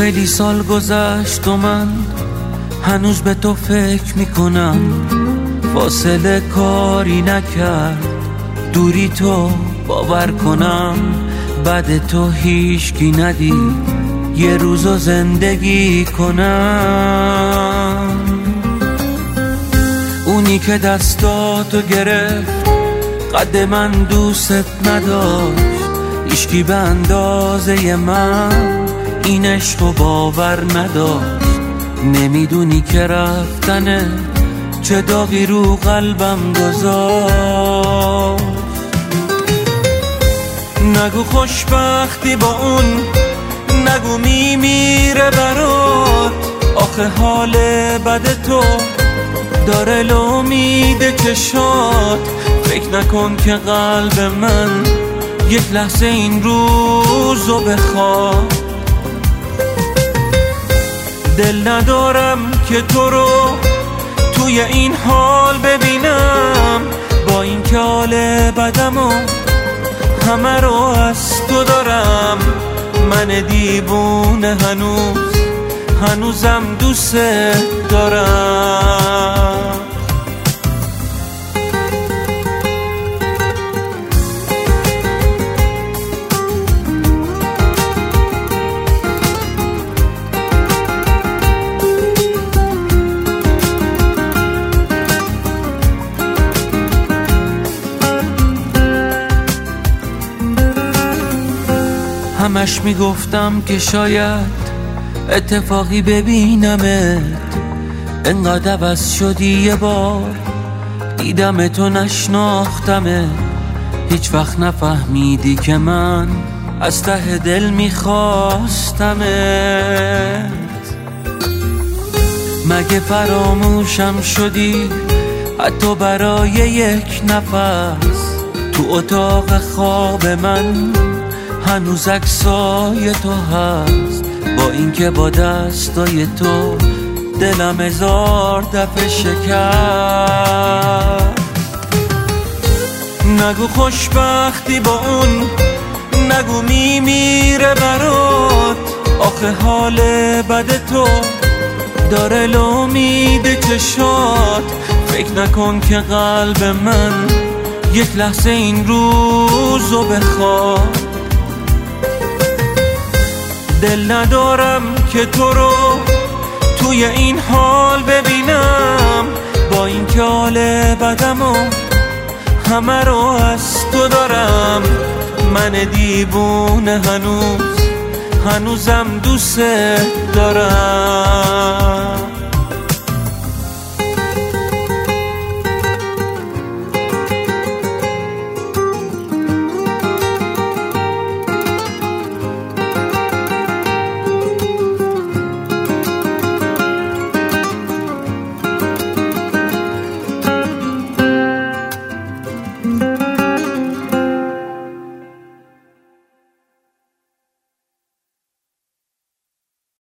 خیلی سال گذشت و من هنوز به تو فکر میکنم. فاصله کاری نکرد دوری تو باور کنم. بعد تو هیچکی ندید یه روزو زندگی کنم. اونی که دستاتو گرفت قد من دوست نداشت. هیچکی به اندازه من این عشقو باور نداشت. نمیدونی که رفتنه چه داغی رو قلبم گذاشت. نگو خوشبختی با اون، نگو میمیره برات. آخه حال بد تو داره لامید چشات. فکر نکن که قلب من یک لحظه این روزو بخواد. دل ندارم که تو رو توی این حال ببینم. با این که حال بدمو همه رو از تو دارم. من دیوونه هنوزم دوست دارم. همش میگفتم که شاید اتفاقی ببینمت. انقدر عوض شدی یه بار دیدم تو نشناختمت. هیچ وقت نفهمیدی که من از ته دل میخواستمت. مگه فراموشم شدی حتی برای یک نفس؟ تو اتاق خواب من هنوز عکسای تو هست. با اینکه با دستای تو دلم 1000 دفعه شکست. نگو خوشبختی با اون، نگو میمیره برات. آخه حال بد تو داره لامید چشات. فکر نکن که قلب من یک لحظه این روزو بخواد. دل ندارم که تو رو توی این حال ببینم. با این که حال بدمو همه رو از تو دارم. من دیوونه هنوزم دوست دارم.